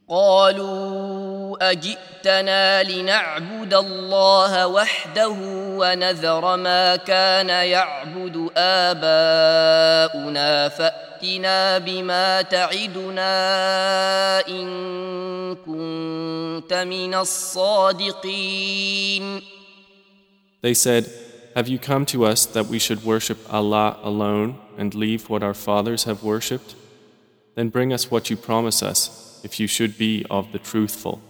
قالوا أجئتنا لنعبد الله وحده ونذر ما كان يعبد آباؤنا فأتنا بما تعدنا إن كنت من الصادقين. They said, "Have you come to us that we should worship Allah alone and leave what our fathers have worshipped? Then bring us what you promise us, if you should be of the truthful."